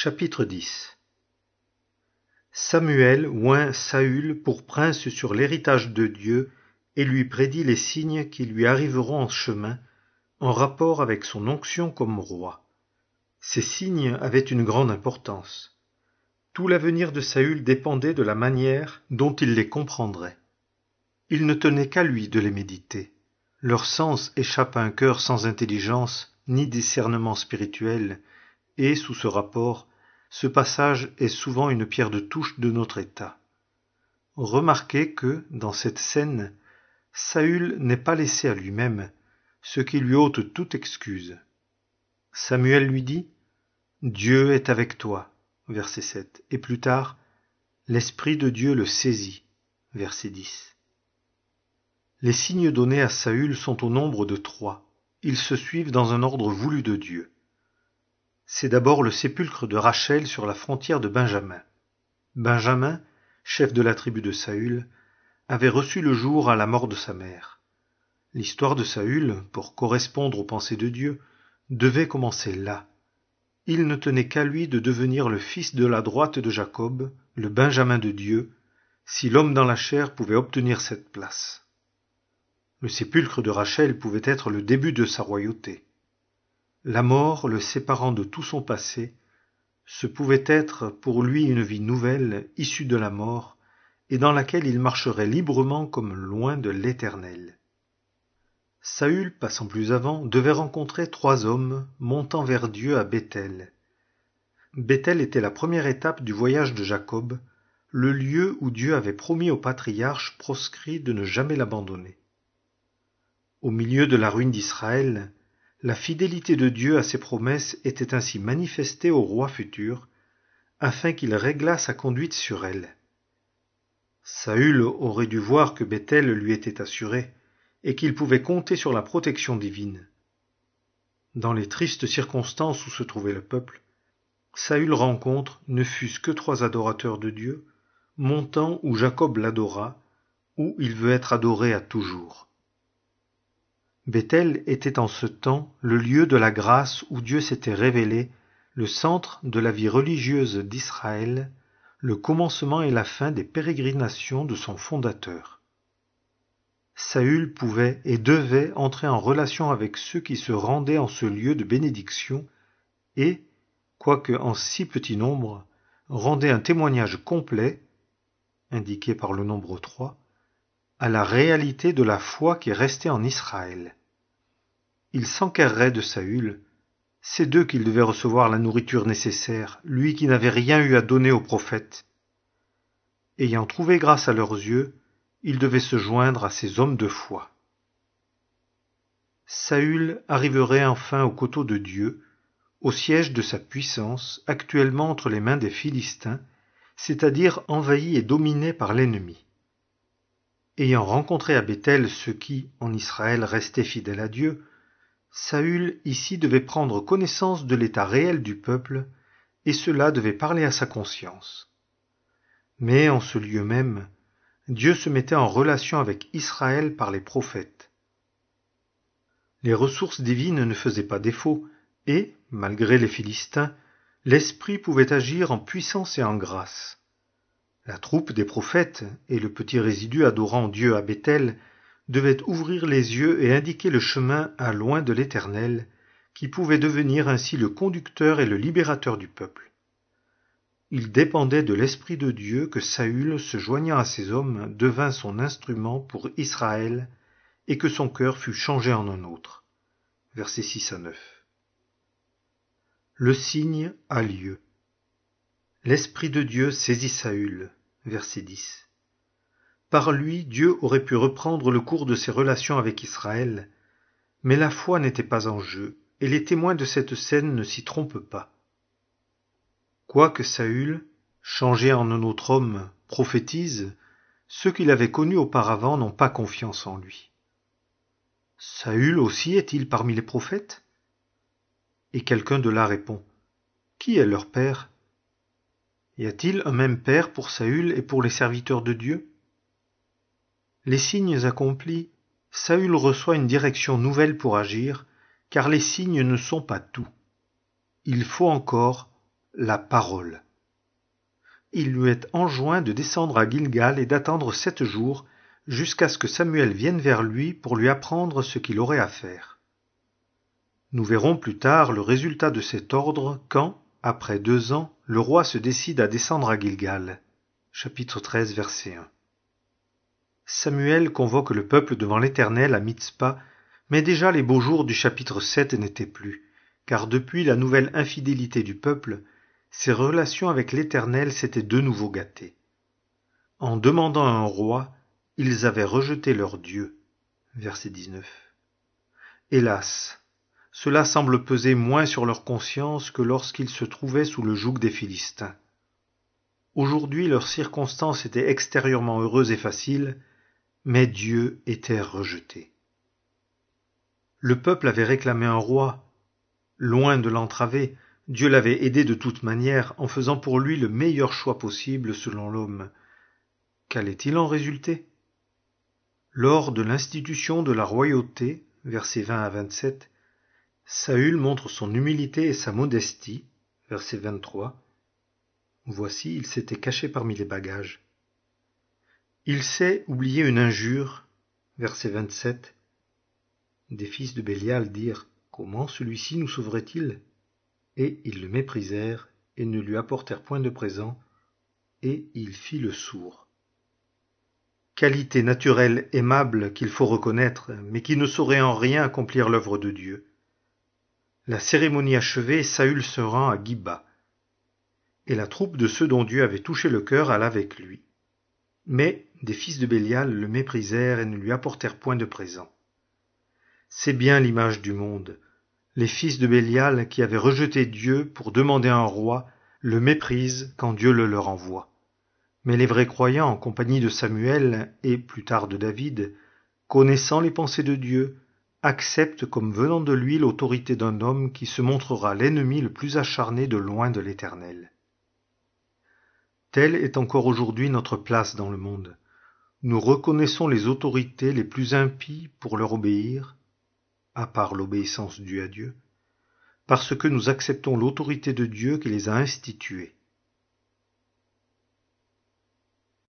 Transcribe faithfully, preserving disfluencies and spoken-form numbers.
Chapitre dix. Samuel oint Saül pour prince sur l'héritage de Dieu et lui prédit les signes qui lui arriveront en chemin, en rapport avec son onction comme roi. Ces signes avaient une grande importance. Tout l'avenir de Saül dépendait de la manière dont il les comprendrait. Il ne tenait qu'à lui de les méditer. Leur sens échappe à un cœur sans intelligence ni discernement spirituel, et, sous ce rapport, ce passage est souvent une pierre de touche de notre état. Remarquez que, dans cette scène, Saül n'est pas laissé à lui-même, ce qui lui ôte toute excuse. Samuel lui dit « Dieu est avec toi » verset sept, et plus tard « L'Esprit de Dieu le saisit » verset dix. Les signes donnés à Saül sont au nombre de trois. Ils se suivent dans un ordre voulu de Dieu. C'est d'abord le sépulcre de Rachel sur la frontière de Benjamin. Benjamin, chef de la tribu de Saül, avait reçu le jour à la mort de sa mère. L'histoire de Saül, pour correspondre aux pensées de Dieu, devait commencer là. Il ne tenait qu'à lui de devenir le fils de la droite de Jacob, le Benjamin de Dieu, si l'homme dans la chair pouvait obtenir cette place. Le sépulcre de Rachel pouvait être le début de sa royauté. La mort, le séparant de tout son passé, ce pouvait être pour lui une vie nouvelle, issue de la mort, et dans laquelle il marcherait librement comme loin de l'Éternel. Saül, passant plus avant, devait rencontrer trois hommes montant vers Dieu à Béthel. Béthel était la première étape du voyage de Jacob, le lieu où Dieu avait promis au patriarche proscrit de ne jamais l'abandonner. Au milieu de la ruine d'Israël, la fidélité de Dieu à ses promesses était ainsi manifestée au roi futur, afin qu'il réglât sa conduite sur elle. Saül aurait dû voir que Béthel lui était assuré, et qu'il pouvait compter sur la protection divine. Dans les tristes circonstances où se trouvait le peuple, Saül rencontre, ne fût-ce que trois adorateurs de Dieu, montant où Jacob l'adora, où il veut être adoré à toujours. Béthel était en ce temps le lieu de la grâce où Dieu s'était révélé, le centre de la vie religieuse d'Israël, le commencement et la fin des pérégrinations de son fondateur. Saül pouvait et devait entrer en relation avec ceux qui se rendaient en ce lieu de bénédiction et, quoique en si petit nombre, rendait un témoignage complet, indiqué par le nombre trois, à la réalité de la foi qui restait en Israël. Il s'enquérerait de Saül, c'est d'eux qu'il devait recevoir la nourriture nécessaire, lui qui n'avait rien eu à donner aux prophètes. Ayant trouvé grâce à leurs yeux, il devait se joindre à ces hommes de foi. Saül arriverait enfin au coteau de Dieu, au siège de sa puissance, actuellement entre les mains des Philistins, c'est-à-dire envahi et dominé par l'ennemi. Ayant rencontré à Béthel ceux qui, en Israël, restaient fidèles à Dieu, Saül ici devait prendre connaissance de l'état réel du peuple, et cela devait parler à sa conscience. Mais en ce lieu même, Dieu se mettait en relation avec Israël par les prophètes. Les ressources divines ne faisaient pas défaut, et, malgré les Philistins, l'Esprit pouvait agir en puissance et en grâce. La troupe des prophètes et le petit résidu adorant Dieu à Béthel devaient ouvrir les yeux et indiquer le chemin à loin de l'Éternel, qui pouvait devenir ainsi le conducteur et le libérateur du peuple. Il dépendait de l'Esprit de Dieu que Saül, se joignant à ses hommes, devint son instrument pour Israël, et que son cœur fût changé en un autre. Versets six à neuf. Le signe a lieu. L'Esprit de Dieu saisit Saül. Verset dix. Par lui, Dieu aurait pu reprendre le cours de ses relations avec Israël, mais la foi n'était pas en jeu, et les témoins de cette scène ne s'y trompent pas. Quoique Saül, changé en un autre homme, prophétise, ceux qui l'avaient connu auparavant n'ont pas confiance en lui. Saül aussi est-il parmi les prophètes ? Et quelqu'un de là répond, qui est leur père ? Y a-t-il un même père pour Saül et pour les serviteurs de Dieu ? Les signes accomplis, Saül reçoit une direction nouvelle pour agir, car les signes ne sont pas tout. Il faut encore la parole. Il lui est enjoint de descendre à Gilgal et d'attendre sept jours jusqu'à ce que Samuel vienne vers lui pour lui apprendre ce qu'il aurait à faire. Nous verrons plus tard le résultat de cet ordre quand, après deux ans, le roi se décide à descendre à Gilgal. Chapitre treize, verset un. Samuel convoque le peuple devant l'Éternel à Mitzpa, mais déjà les beaux jours du chapitre sept n'étaient plus, car depuis la nouvelle infidélité du peuple, ses relations avec l'Éternel s'étaient de nouveau gâtées. En demandant un roi, ils avaient rejeté leur Dieu. Verset dix-neuf. Hélas, cela semble peser moins sur leur conscience que lorsqu'ils se trouvaient sous le joug des Philistins. Aujourd'hui, leurs circonstances étaient extérieurement heureuses et faciles, mais Dieu était rejeté. Le peuple avait réclamé un roi. Loin de l'entraver, Dieu l'avait aidé de toute manière en faisant pour lui le meilleur choix possible selon l'homme. Qu'allait-il en résulter? Lors de l'institution de la royauté, versets vingt à vingt-sept, Saül montre son humilité et sa modestie, verset vingt-trois. Voici, il s'était caché parmi les bagages. Il sait oublier une injure, verset vingt-sept. Des fils de Bélial dirent « Comment celui-ci nous sauverait-il » Et ils le méprisèrent et ne lui apportèrent point de présent, et il fit le sourd. Qualité naturelle aimable qu'il faut reconnaître, mais qui ne saurait en rien accomplir l'œuvre de Dieu. La cérémonie achevée, Saül se rend à Giba, et la troupe de ceux dont Dieu avait touché le cœur alla avec lui. Mais des fils de Bélial le méprisèrent et ne lui apportèrent point de présent. C'est bien l'image du monde. Les fils de Bélial, qui avaient rejeté Dieu pour demander un roi, le méprisent quand Dieu le leur envoie. Mais les vrais croyants, en compagnie de Samuel et plus tard de David, connaissant les pensées de Dieu, acceptent comme venant de lui l'autorité d'un homme qui se montrera l'ennemi le plus acharné de loin de l'Éternel. Telle est encore aujourd'hui notre place dans le monde. Nous reconnaissons les autorités les plus impies pour leur obéir, à part l'obéissance due à Dieu, parce que nous acceptons l'autorité de Dieu qui les a instituées.